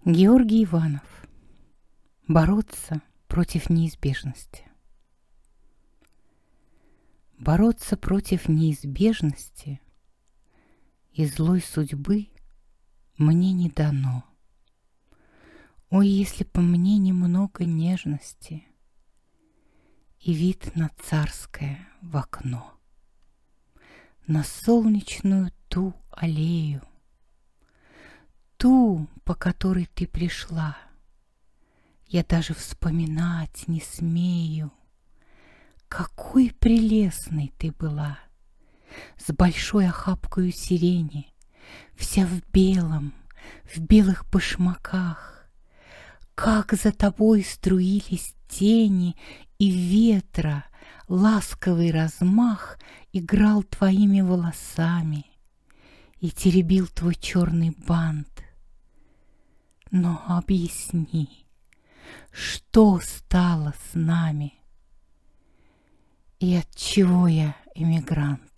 Георгий Иванов. Бороться против неизбежности. Бороться против неизбежности и злой судьбы мне не дано. Ой, если б мне немного нежности и вид на царское в окно, на солнечную ту аллею, ту, по которой ты пришла, я даже вспоминать не смею. Какой прелестной ты была, с большой охапкою сирени, вся в белых башмаках. Как за тобой струились тени, и ветра ласковый размах играл твоими волосами и теребил твой черный бант. Но объясни, что стало с нами, и отчего я эмигрант?